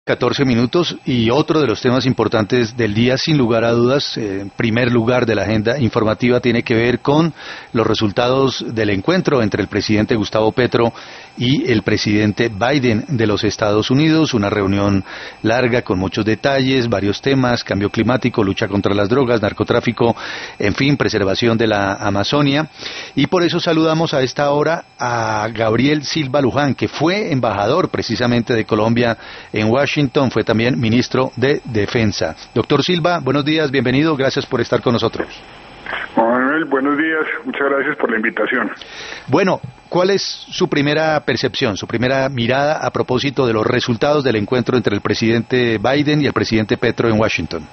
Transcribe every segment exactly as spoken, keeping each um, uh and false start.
catorce minutos y otro de los temas importantes del día, sin lugar a dudas, eh, en primer lugar de la agenda informativa, tiene que ver con los resultados del encuentro entre el presidente Gustavo Petro y el presidente Biden de los Estados Unidos, una reunión larga con muchos detalles, varios temas, cambio climático, lucha contra las drogas, narcotráfico, en fin, preservación de la Amazonia, y por eso saludamos a esta hora a Gabriel Silva Luján, que fue embajador precisamente de Colombia en Washington. Washington, fue también ministro de Defensa. Doctor Silva, buenos días, bienvenido, gracias por estar con nosotros. Manuel, buenos días, muchas gracias por la invitación. Bueno, ¿cuál es su primera percepción, su primera mirada a propósito de los resultados del encuentro entre el presidente Biden y el presidente Petro en Washington?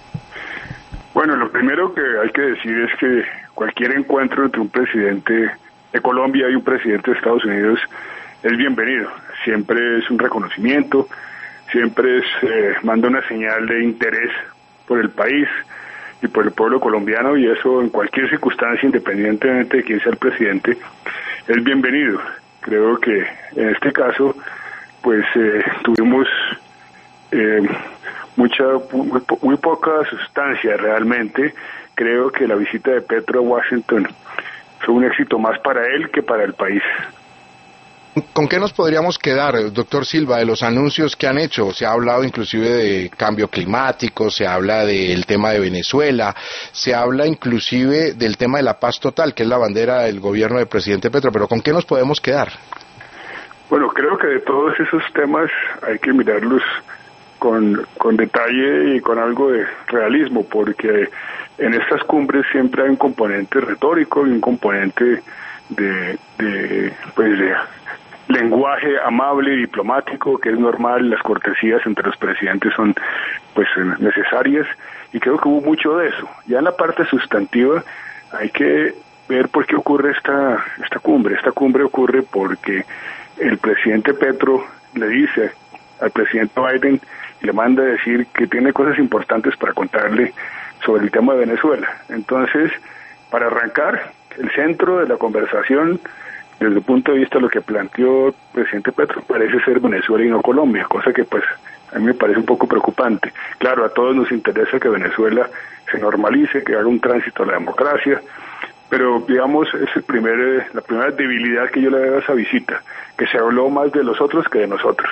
Bueno, lo primero que hay que decir es que cualquier encuentro entre un presidente de Colombia y un presidente de Estados Unidos es bienvenido, siempre es un reconocimiento, siempre es, eh, manda una señal de interés por el país y por el pueblo colombiano, y eso en cualquier circunstancia, independientemente de quién sea el presidente, es bienvenido. Creo que en este caso, pues eh, tuvimos eh, mucha, muy, muy poca sustancia realmente. Creo que la visita de Petro a Washington fue un éxito más para él que para el país. ¿Con qué nos podríamos quedar, doctor Silva, de los anuncios que han hecho? Se ha hablado inclusive de cambio climático, se habla del tema de Venezuela, se habla inclusive del tema de la paz total, que es la bandera del gobierno del presidente Petro, pero ¿con qué nos podemos quedar? Bueno, creo que de todos esos temas hay que mirarlos con, con detalle y con algo de realismo, porque en estas cumbres siempre hay un componente retórico y un componente de, de pues de lenguaje amable y diplomático, que es normal. Las cortesías entre los presidentes son pues necesarias, y creo que hubo mucho de eso. Ya en la parte sustantiva hay que ver por qué ocurre esta esta cumbre. Esta cumbre ocurre porque el presidente Petro le dice al presidente Biden y le manda a decir que tiene cosas importantes para contarle sobre el tema de Venezuela. Entonces, para arrancar, el centro de la conversación, desde el punto de vista de lo que planteó el presidente Petro, parece ser Venezuela y no Colombia, cosa que pues a mí me parece un poco preocupante. Claro, a todos nos interesa que Venezuela se normalice, que haga un tránsito a la democracia, pero digamos es el primer, la primera debilidad que yo le veo a esa visita, que se habló más de los otros que de nosotros.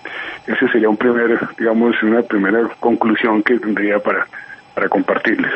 Ese sería un primer, digamos, una primera conclusión que tendría para, para compartirles.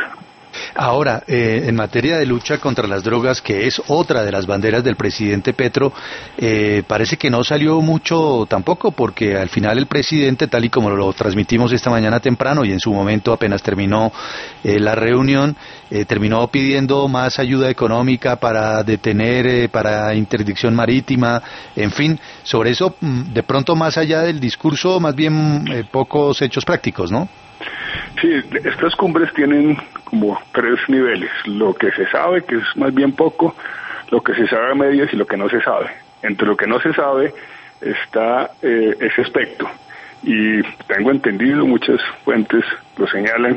Ahora, eh, en materia de lucha contra las drogas, que es otra de las banderas del presidente Petro, eh, parece que no salió mucho tampoco, porque al final el presidente, tal y como lo transmitimos esta mañana temprano y en su momento apenas terminó eh, la reunión, eh, terminó pidiendo más ayuda económica para detener, eh, para interdicción marítima, en fin, sobre eso, de pronto más allá del discurso, más bien eh, pocos hechos prácticos, ¿no? Sí, estas cumbres tienen como tres niveles: lo que se sabe, que es más bien poco, lo que se sabe a medias y lo que no se sabe. Entre lo que no se sabe está eh, ese aspecto, y tengo entendido, muchas fuentes lo señalan,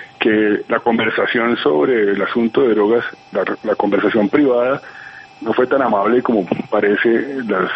que la conversación sobre el asunto de drogas, la, la conversación privada, no fue tan amable como parece las,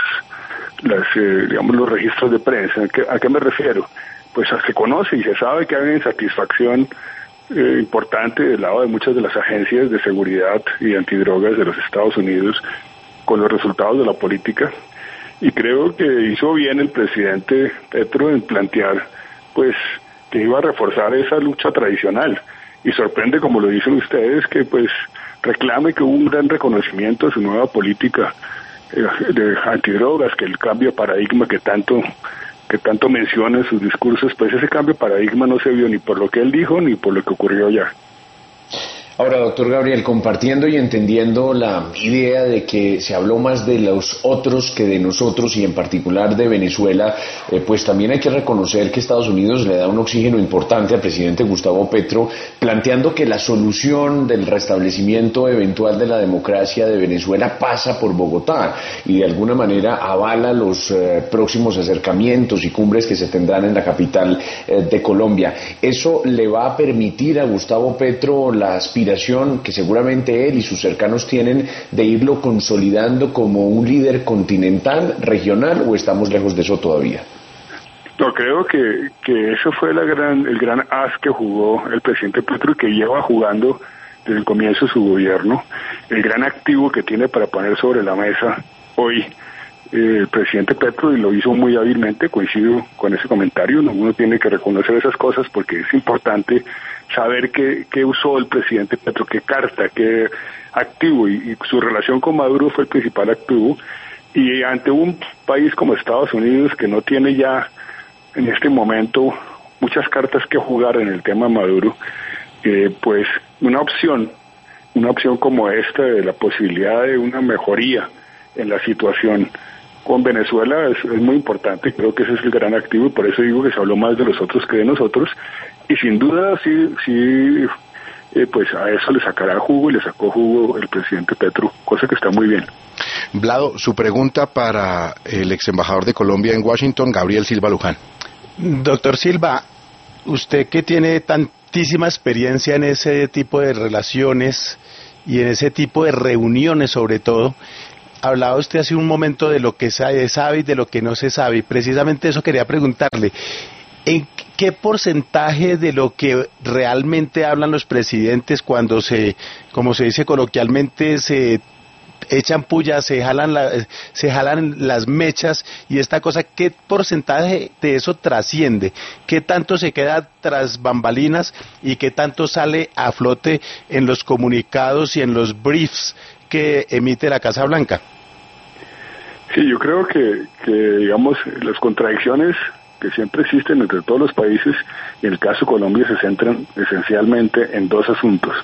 las eh, digamos, los registros de prensa. ¿A qué, a qué me refiero? Pues se conoce y se sabe que hay una insatisfacción eh, importante del lado de muchas de las agencias de seguridad y antidrogas de los Estados Unidos con los resultados de la política, y creo que hizo bien el presidente Petro en plantear pues que iba a reforzar esa lucha tradicional, y sorprende, como lo dicen ustedes, que pues reclame que hubo un gran reconocimiento de su nueva política eh, de antidrogas, que el cambio de paradigma que tanto que tanto menciona en sus discursos, pues ese cambio de paradigma no se vio ni por lo que él dijo ni por lo que ocurrió ya. Ahora, doctor Gabriel, compartiendo y entendiendo la idea de que se habló más de los otros que de nosotros, y en particular de Venezuela, eh, pues también hay que reconocer que Estados Unidos le da un oxígeno importante al presidente Gustavo Petro, planteando que la solución del restablecimiento eventual de la democracia de Venezuela pasa por Bogotá, y de alguna manera avala los eh, próximos acercamientos y cumbres que se tendrán en la capital eh, de Colombia. ¿Eso le va a permitir a Gustavo Petro la aspiración que seguramente él y sus cercanos tienen de irlo consolidando como un líder continental, regional, o estamos lejos de eso todavía? No, creo que, que eso fue la gran, el gran as que jugó el presidente Petro y que lleva jugando desde el comienzo de su gobierno, el gran activo que tiene para poner sobre la mesa hoy eh, el presidente Petro, y lo hizo muy hábilmente. Coincido con ese comentario. Uno tiene que reconocer esas cosas porque es importante saber qué, qué usó el presidente Petro, qué carta, qué activo, y, y su relación con Maduro fue el principal activo. Y ante un país como Estados Unidos, que no tiene ya en este momento muchas cartas que jugar en el tema Maduro, eh, pues una opción, una opción como esta de la posibilidad de una mejoría en la situación con Venezuela es, es muy importante. Creo que ese es el gran activo y por eso digo que se habló más de los otros que de nosotros, y sin duda sí, sí eh, pues a eso le sacará jugo, y le sacó jugo el presidente Petro, cosa que está muy bien. Vlado, su pregunta para el ex embajador de Colombia en Washington, Gabriel Silva Luján. Doctor Silva, usted que tiene tantísima experiencia en ese tipo de relaciones y en ese tipo de reuniones sobre todo, hablaba usted hace un momento de lo que se sabe y de lo que no se sabe, y precisamente eso quería preguntarle. ¿En qué porcentaje de lo que realmente hablan los presidentes cuando se, como se dice coloquialmente, se echan pullas, se jalan, la, se jalan las mechas y esta cosa, qué porcentaje de eso trasciende? ¿Qué tanto se queda tras bambalinas y qué tanto sale a flote en los comunicados y en los briefs que emite la Casa Blanca? Sí, yo creo que, que digamos, las contradicciones que siempre existen entre todos los países, y en el caso de Colombia se centran esencialmente en dos asuntos: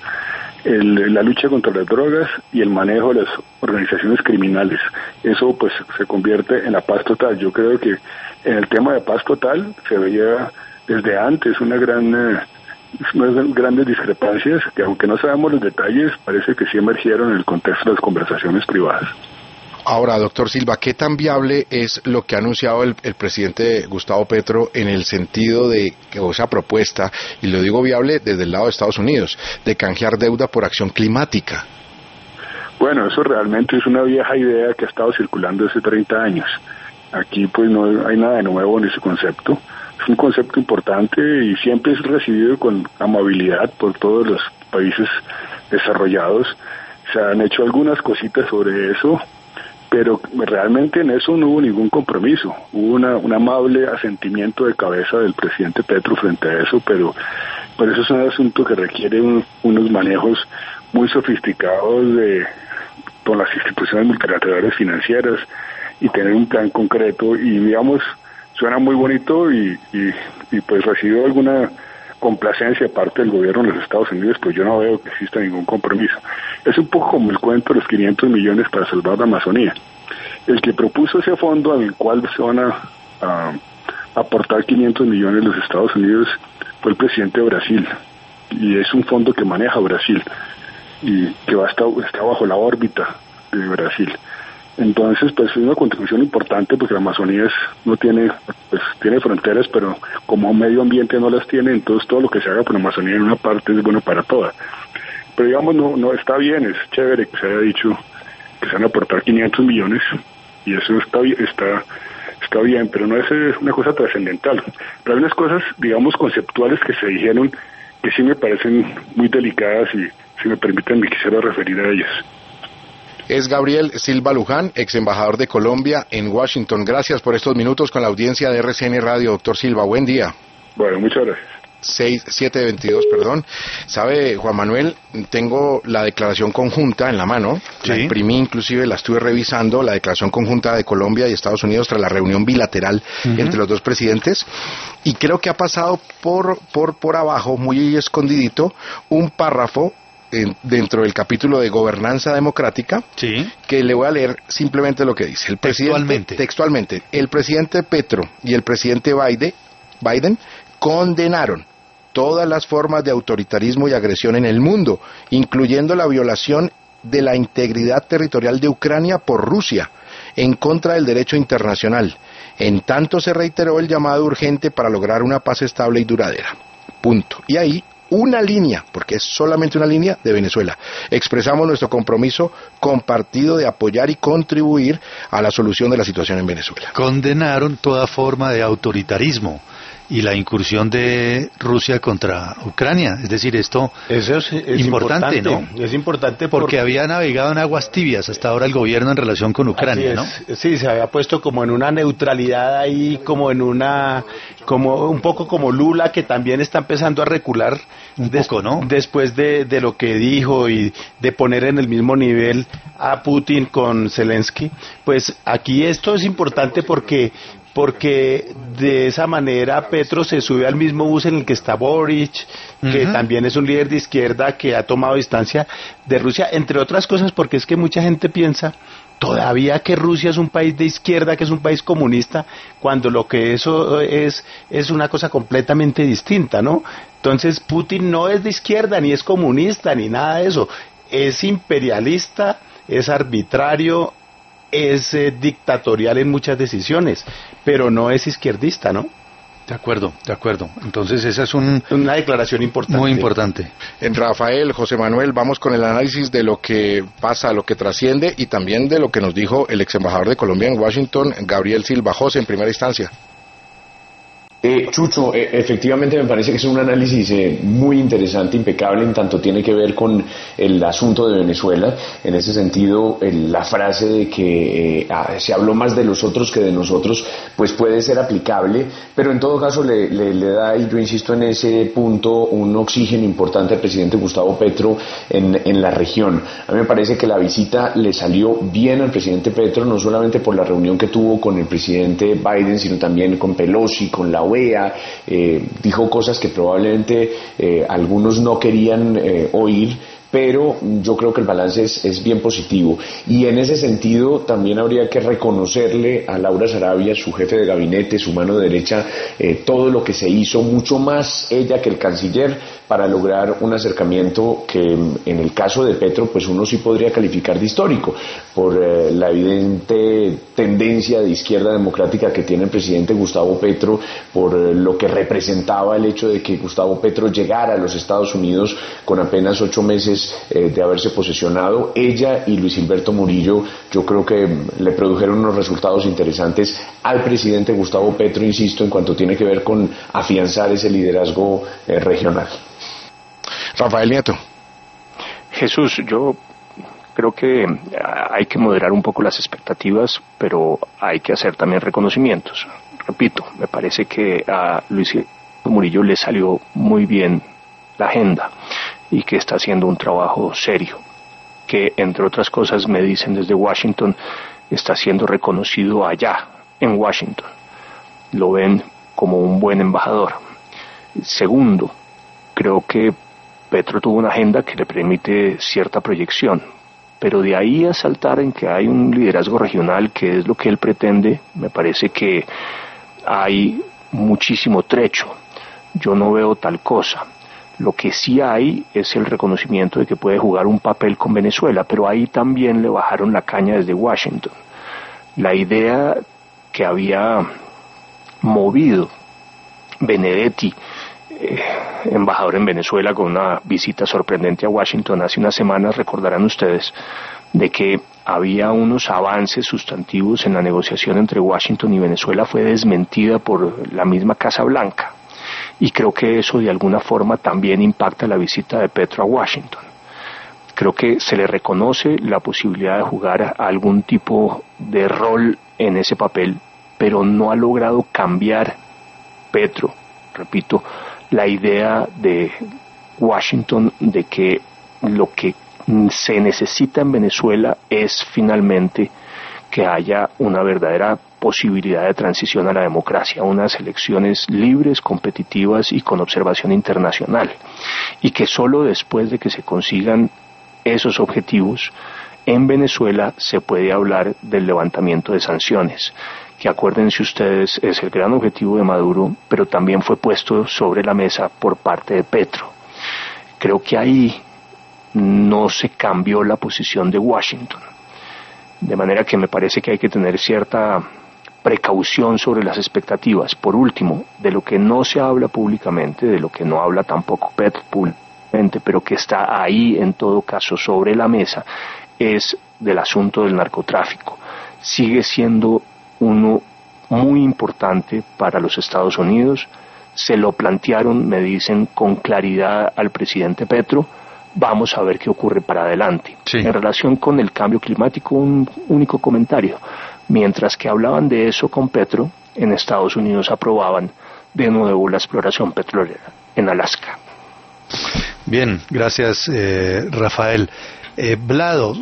el, la lucha contra las drogas y el manejo de las organizaciones criminales. Eso pues se convierte en la paz total. Yo creo que en el tema de paz total se veía desde antes una gran eh, unas grandes discrepancias que, aunque no sabemos los detalles, parece que sí emergieron en el contexto de las conversaciones privadas. Ahora, doctor Silva, ¿qué tan viable es lo que ha anunciado el, el presidente Gustavo Petro en el sentido de, o esa propuesta, y lo digo viable desde el lado de Estados Unidos, de canjear deuda por acción climática? Bueno, eso realmente es una vieja idea que ha estado circulando hace treinta años. Aquí pues no hay nada de nuevo en ese concepto. Es un concepto importante y siempre es recibido con amabilidad por todos los países desarrollados. Se han hecho algunas cositas sobre eso, pero realmente en eso no hubo ningún compromiso. Hubo una, un amable asentimiento de cabeza del presidente Petro frente a eso, pero, pero eso es un asunto que requiere un, unos manejos muy sofisticados de, con las instituciones multilaterales financieras, y tener un plan concreto. Y digamos, suena muy bonito y, y, y pues recibió alguna complacencia parte del gobierno de los Estados Unidos, pues yo no veo que exista ningún compromiso. Es un poco como el cuento de los quinientos millones para salvar la Amazonía. El que propuso ese fondo al cual se van a, a aportar quinientos millones los Estados Unidos fue el presidente de Brasil, y es un fondo que maneja Brasil y que va a estar, está bajo la órbita de Brasil. Entonces, pues es una contribución importante porque la Amazonía es, no tiene, pues tiene fronteras, pero como medio ambiente no las tiene, entonces todo lo que se haga por la Amazonía en una parte es bueno para todas. Pero digamos, no, no está bien, es chévere que se haya dicho que se van a aportar quinientos millones, y eso está bien, está, está bien, pero no es una cosa trascendental. Pero hay unas cosas, digamos, conceptuales que se dijeron que sí me parecen muy delicadas, y si me permiten me quisiera referir a ellas. Es Gabriel Silva Luján, ex embajador de Colombia en Washington. Gracias por estos minutos con la audiencia de R C N Radio, doctor Silva. Buen día. Bueno, muchas gracias. seis, siete veintidós, perdón. Sabe, Juan Manuel, tengo la declaración conjunta en la mano. Sí. La imprimí, inclusive la estuve revisando, la declaración conjunta de Colombia y Estados Unidos tras la reunión bilateral uh-huh. entre los dos presidentes. Y creo que ha pasado por, por, por abajo, muy escondidito, un párrafo En, dentro del capítulo de gobernanza democrática, sí. que le voy a leer simplemente lo que dice. El presidente, textualmente. textualmente, el presidente Petro y el presidente Biden, Biden condenaron todas las formas de autoritarismo y agresión en el mundo, incluyendo la violación de la integridad territorial de Ucrania por Rusia, en contra del derecho internacional. En tanto se reiteró el llamado urgente para lograr una paz estable y duradera. Punto. Y ahí una línea, porque es solamente una línea de Venezuela. Expresamos nuestro compromiso compartido de apoyar y contribuir a la solución de la situación en Venezuela. Condenaron toda forma de autoritarismo y la incursión de Rusia contra Ucrania. Es decir, esto Eso es, es importante, importante, ¿no? Es importante porque, porque había navegado en aguas tibias hasta ahora el gobierno en relación con Ucrania, ¿no? Sí, se había puesto como en una neutralidad ahí, como en una, como un poco como Lula, que también está empezando a recular un des, poco, ¿no? Después de, de lo que dijo y de poner en el mismo nivel a Putin con Zelensky. Pues aquí esto es importante porque porque de esa manera Petro se sube al mismo bus en el que está Boric, que uh-huh. también es un líder de izquierda que ha tomado distancia de Rusia, entre otras cosas porque es que mucha gente piensa todavía que Rusia es un país de izquierda, que es un país comunista, cuando lo que eso es es una cosa completamente distinta, ¿no? Entonces Putin no es de izquierda, ni es comunista, ni nada de eso, es imperialista, es arbitrario, es eh, dictatorial en muchas decisiones, pero no es izquierdista, ¿no? De acuerdo, de acuerdo. Entonces esa es un, una declaración importante. Muy importante. En Rafael, José Manuel, vamos con el análisis de lo que pasa, lo que trasciende y también de lo que nos dijo el ex embajador de Colombia en Washington, Gabriel Silva. José, en primera instancia. Eh, Chucho, eh, efectivamente me parece que es un análisis eh, muy interesante, impecable, en tanto tiene que ver con el asunto de Venezuela. En ese sentido, el, la frase de que eh, ah, se habló más de los otros que de nosotros, pues puede ser aplicable, pero en todo caso le, le, le da, y yo insisto en ese punto, un oxígeno importante al presidente Gustavo Petro en, en la región. A mí me parece que la visita le salió bien al presidente Petro, no solamente por la reunión que tuvo con el presidente Biden, sino también con Pelosi, con la O E A, eh, dijo cosas que probablemente eh, algunos no querían eh, oír, pero yo creo que el balance es, es bien positivo. Y en ese sentido también habría que reconocerle a Laura Sarabia, su jefe de gabinete, su mano derecha, eh, todo lo que se hizo, mucho más ella que el canciller, para lograr un acercamiento que en el caso de Petro pues uno sí podría calificar de histórico, por eh, la evidente tendencia de izquierda democrática que tiene el presidente Gustavo Petro, por eh, lo que representaba el hecho de que Gustavo Petro llegara a los Estados Unidos con apenas ocho meses eh, de haberse posesionado. Ella y Luis Hilberto Murillo yo creo que le produjeron unos resultados interesantes al presidente Gustavo Petro, insisto, en cuanto tiene que ver con afianzar ese liderazgo eh, regional. Rafael Nieto. Jesús, yo creo que hay que moderar un poco las expectativas, pero hay que hacer también reconocimientos. Repito, me parece que a Luis Murillo le salió muy bien la agenda y que está haciendo un trabajo serio, que entre otras cosas me dicen desde Washington, está siendo reconocido allá en Washington. Lo ven como un buen embajador. Segundo, creo que Petro tuvo una agenda que le permite cierta proyección, pero de ahí a saltar en que hay un liderazgo regional, que es lo que él pretende, me parece que hay muchísimo trecho. Yo no veo tal cosa. Lo que sí hay es el reconocimiento de que puede jugar un papel con Venezuela, pero ahí también le bajaron la caña desde Washington. La idea que había movido Benedetti, Eh, embajador en Venezuela, con una visita sorprendente a Washington hace unas semanas, recordarán ustedes, de que había unos avances sustantivos en la negociación entre Washington y Venezuela, fue desmentida por la misma Casa Blanca, y creo que eso de alguna forma también impacta la visita de Petro a Washington. Creo que se le reconoce la posibilidad de jugar algún tipo de rol en ese papel, pero no ha logrado cambiar Petro, repito, la idea de Washington de que lo que se necesita en Venezuela es finalmente que haya una verdadera posibilidad de transición a la democracia, unas elecciones libres, competitivas y con observación internacional, y que solo después de que se consigan esos objetivos en Venezuela se puede hablar del levantamiento de sanciones, que acuérdense ustedes es el gran objetivo de Maduro, pero también fue puesto sobre la mesa por parte de Petro. Creo que ahí no se cambió la posición de Washington, de manera que me parece que hay que tener cierta precaución sobre las expectativas. Por último, de lo que no se habla públicamente, de lo que no habla tampoco Petro públicamente, pero que está ahí en todo caso sobre la mesa, es del asunto del narcotráfico. Sigue siendo uno muy importante para los Estados Unidos. Se lo plantearon, me dicen, con claridad al presidente Petro. Vamos a ver qué ocurre para adelante. Sí. En relación con el cambio climático, un único comentario. Mientras que hablaban de eso con Petro, en Estados Unidos aprobaban de nuevo la exploración petrolera en Alaska. Bien, gracias eh, Rafael. Eh, Vlado,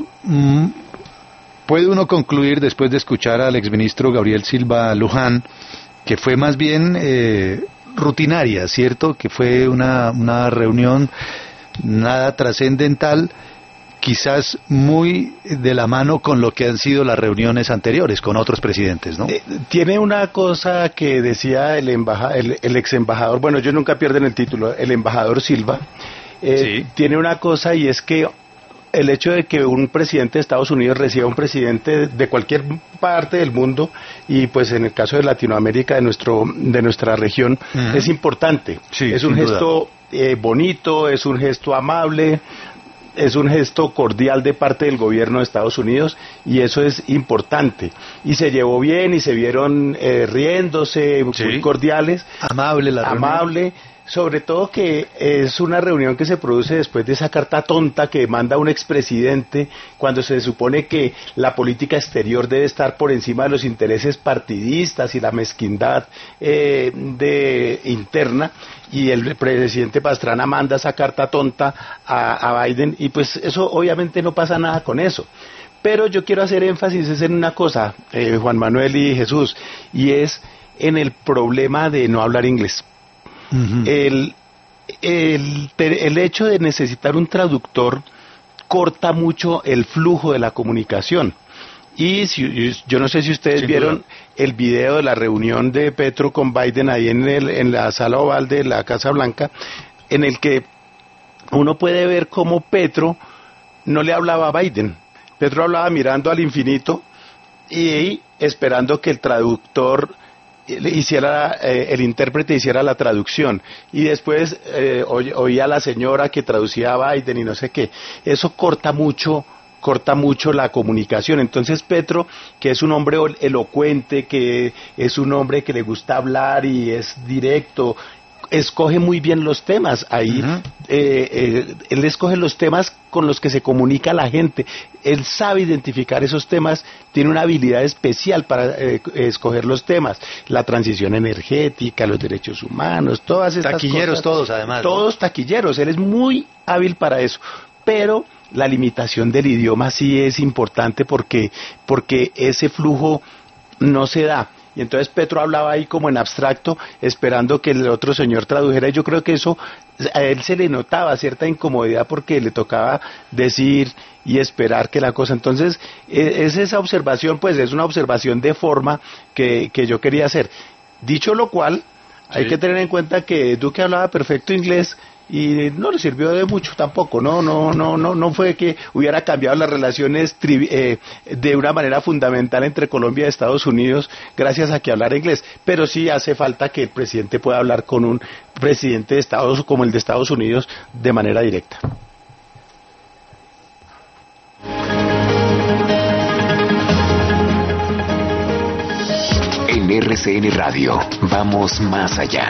¿puede uno concluir después de escuchar al exministro Gabriel Silva Luján que fue más bien eh, rutinaria, ¿cierto? Que fue una, una reunión nada trascendental, quizás muy de la mano con lo que han sido las reuniones anteriores con otros presidentes, ¿no? Eh, tiene una cosa que decía el, embaja, el, el ex embajador, bueno, ellos nunca pierden el título, el embajador Silva, eh, sí. Tiene una cosa, y es que el hecho de que un presidente de Estados Unidos reciba a un presidente de cualquier parte del mundo, y pues en el caso de Latinoamérica, de nuestro de nuestra región, uh-huh. es importante. Sí, es un gesto eh, bonito, es un gesto amable, es un gesto cordial de parte del gobierno de Estados Unidos, y eso es importante. Y se llevó bien, y se vieron eh, riéndose, sí. muy cordiales. Amable la reunión. Amable. Sobre todo que es una reunión que se produce después de esa carta tonta que manda un expresidente, cuando se supone que la política exterior debe estar por encima de los intereses partidistas y la mezquindad eh, de interna, y el presidente Pastrana manda esa carta tonta a, a Biden, y pues eso obviamente no pasa nada con eso. Pero yo quiero hacer énfasis en una cosa, eh, Juan Manuel y Jesús, y es en el problema de no hablar inglés. Uh-huh. el, el, el hecho de necesitar un traductor corta mucho el flujo de la comunicación. Y si, yo no sé si ustedes Sin vieron duda. el video de la reunión de Petro con Biden ahí en, el, en la sala oval de la Casa Blanca, en el que uno puede ver cómo Petro no le hablaba a Biden. Petro hablaba mirando al infinito y esperando que el traductor hiciera, eh, el intérprete hiciera la traducción, y después eh, oía a la señora que traducía a Biden y no sé qué. Eso corta mucho corta mucho la comunicación. Entonces Petro, que es un hombre elocuente, que es un hombre que le gusta hablar y es directo, escoge muy bien los temas. Ahí uh-huh. eh, eh, él escoge los temas con los que se comunica a la gente. Él sabe identificar esos temas, tiene una habilidad especial para eh, escoger los temas. La transición energética, los derechos humanos, todas estas taquilleros cosas, todos además. Todos ¿no? taquilleros, él es muy hábil para eso. Pero la limitación del idioma sí es importante, porque porque ese flujo no se da. Y entonces Petro hablaba ahí como en abstracto, esperando que el otro señor tradujera, y yo creo que eso, a él se le notaba cierta incomodidad porque le tocaba decir y esperar que la cosa. Entonces, es esa observación, pues es una observación de forma que, que yo quería hacer. Dicho lo cual, hay sí. que tener en cuenta que Duque hablaba perfecto inglés, y no le sirvió de mucho tampoco. No no no no no fue que hubiera cambiado las relaciones tri, eh, de una manera fundamental entre Colombia y Estados Unidos gracias a que hablara inglés, pero sí hace falta que el presidente pueda hablar con un presidente de Estados como el de Estados Unidos de manera directa. En R C N Radio vamos más allá.